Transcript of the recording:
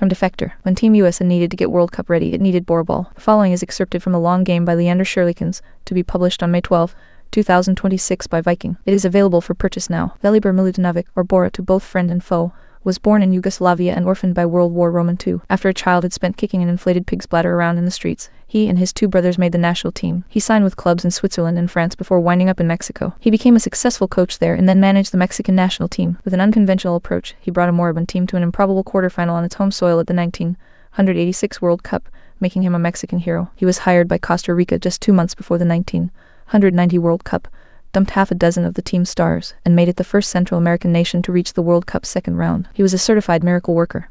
From Defector. When Team USA needed to get World Cup ready, it needed Borball. The following is excerpted from The Long Game by Leander Shirlykins, to be published on May 12, 2026 by Viking. It is available for purchase now. Velibor Milutinovic, or Bora to both friend and foe, was born in Yugoslavia and orphaned by World War II. After a child had spent kicking an inflated pig's bladder around in the streets, he and his two brothers made the national team. He signed with clubs in Switzerland and France before winding up in Mexico. He became a successful coach there and then managed the Mexican national team. With an unconventional approach, he brought a moribund team to an improbable quarterfinal on its home soil at the 1986 World Cup, making him a Mexican hero. He was hired by Costa Rica just 2 months before the 1990 World Cup, dumped half a dozen of the team's stars, and made it the first Central American nation to reach the World Cup's second round. He was a certified miracle worker.